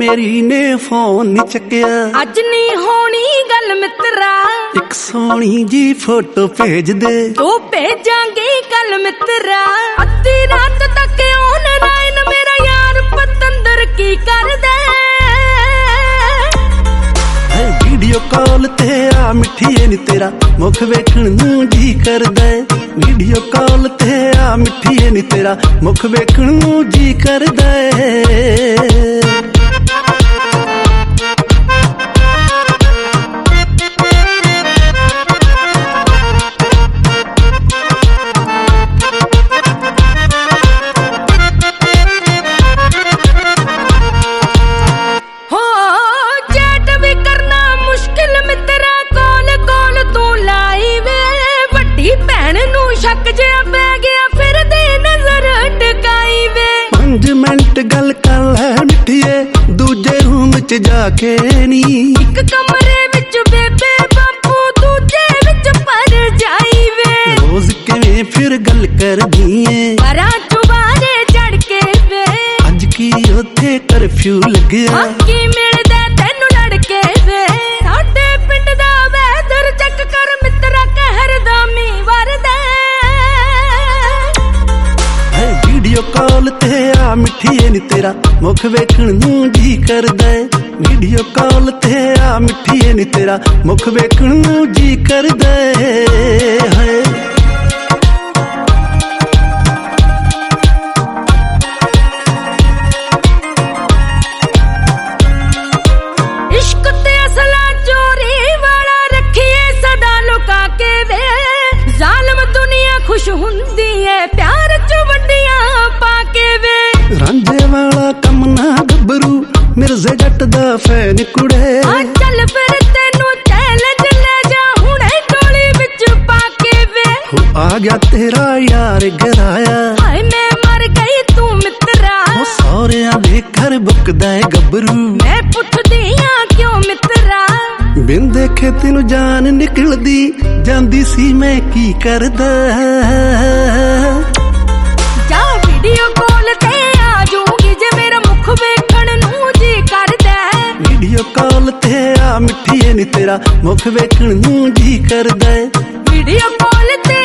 ਮੇਰੀ ਨੇ ਫੋਨ ਨੀ ਚੱਕਿਆ, ਅੱਜ ਨਹੀਂ ਹੋਣੀ ਗੱਲ ਮਿੱਤਰਾ, ਇੱਕ ਸੋਹਣੀ ਜੀ ਫੋਟੋ ਭੇਜ ਦੇ, ਤੂੰ ਭੇਜਾਂਗੇ ਕੱਲ ਮਿੱਤਰਾ। ਅੱਧੀ ਰਾਤ ਤੱਕ ਆਨਲਾਈਨ ਮੇਰਾ ਯਾਰ ਪਤੰਦਰ ਕੀ ਕਰਦਾ, ਵੀਡੀਓ ਕਾਲ ਤੇ ਆ ਮਿੱਠੀਏ ਨੀ ਤੇਰਾ ਮੁਖ ਵੇਖਣ ਨੂੰ ਜੀ ਕਰਦਾ, ਵੀਡੀਓ ਕਾਲ ਤੇ ਆ ਮਿੱਠੀਏ ਨੀ ਤੇਰਾ ਮੁਖ ਵੇਖਣ ਨੂੰ ਜੀ ਕਰਦਾ। ਸ਼ੱਕ ਜਿਹਾ ਪੈ ਗਿਆ ਫਿਰਦੇ ਨਜ਼ਰ ਟਕਾਈ ਵੇ, 5 ਮਿੰਟ ਗੱਲ ਕਰ ਲੈ ਮਿੱਠੀਏ ਦੂਜੇ ਰੂਮ ਚ ਜਾ ਕੇ ਨੀ, ਇੱਕ ਕਮਰੇ ਵਿੱਚ ਬੇਬੇ ਬਾਪੂ ਦੂਜੇ ਵਿੱਚ ਪਰ ਜਾਈ ਵੇ, ਰੋਜ਼ ਕਿਵੇਂ ਫਿਰ ਗੱਲ ਕਰਦੀ ਏ ਪਰਾਂ ਚੁਬਾਰੇ ਚੜ ਕੇ ਵੇ, ਅੱਜ ਕੀ ਉੱਥੇ ਕਰਫਿਊ ਲੱਗਿਆ, ਕੀ ਮਿਲਦਾ ਤੈਨੂੰ ਲੜ ਕੇ ਵੇ, ਸਾਡੇ ਪਿੰਡ ਦਾ ਵੈਦਰ ਚੈੱਕ ਕਰ ਮਿੱਤਰਾ ਕਹਿਰ ਦਾ ਮੀਂਹ ਵਰਦਾ। ਵੀਡੀਓ ਕਾਲ ਤੇ ਆ ਮਿੱਠੀਏ ਨੀ ਤੇਰਾ ਮੁਖ ਵੇਖਣ ਨੂੰ ਜੀ ਕਰਦਾ, ਵੀਡੀਓ ਕਾਲ ਤੇ ਆ ਮਿੱਠੀਏ ਨੀ ਤੇਰਾ ਮੁਖ ਵੇਖਣ ਨੂੰ ਜੀ ਕਰਦਾ। ਹਾਏ ਇਸ਼ਕ ਤੇ ਅਸਲਾ ਚੋਰੀ ਵਾਲਾ ਰੱਖੀਏ ਸਦਾ ਲੁਕਾ ਕੇ ਵੇ, ਜ਼ਾਲਮ ਦੁਨੀਆ ਖੁਸ਼ ਹੁੰਦੀ ਏ ਪਿਆਰ ਚ ਵੱਡੀਆਂ ਪਾ ਕੇ ਵੇ, ਰਾਂਝੇ ਵਾਲਾ ਕੰਮ ਨਾ ਗੱਭਰੂ ਮਿਰਜ਼ੇ ਜੱਟ ਦਾ ਫੈਨ ਕੁੜੇ, ਆ ਚੱਲ ਫਿਰ ਤੈਨੂੰ ਚੈਲੰਜ ਲੈ ਜਾ ਹੁਣੇ ਟੋਲੀ ਵਿੱਚ ਪਾ ਕੇ ਵੇ, ਆ ਗਿਆ ਤੇਰਾ ਯਾਰ ਗਰਾਇਆ, ਹਾਏ ਮੈਂ ਮਰ ਗਈ ਤੂੰ ਮਿੱਤਰਾ, ਉਹ ਸਹੁਰਿਆਂ ਦੇ ਘਰ ਬੁੱਕਦਾ ਏ ਗੱਭਰੂ, ਮੈਂ ਪੁੱਛਦੀ ਆ ਕਿਉਂ ਮਿੱਤਰਾ, ਬਿਨ ਦੇਖੇ ਤੈਨੂੰ ਜਾਨ ਨਿਕਲਦੀ ਜਾਂਦੀ ਸੀ ਮੈਂ ਕੀ ਕਰਦਾ, ਜਾ ਵੀਡੀਓ ਕਾਲ ਤੇ ਆ ਜੂਗੀ ਜੇ ਮੇਰਾ ਮੁਖ ਵੇਖਣ ਨੂੰ ਜੀ ਕਰਦਾ, ਵੀਡੀਓ ਕਾਲ ਤੇ ਆ ਮਿੱਠੀਏ ਨੀ ਤੇਰਾ ਮੁਖ ਵੇਖਣ ਨੂੰ ਜੀ ਕਰਦਾ, ਵੀਡੀਓ ਕਾਲ ਤੇ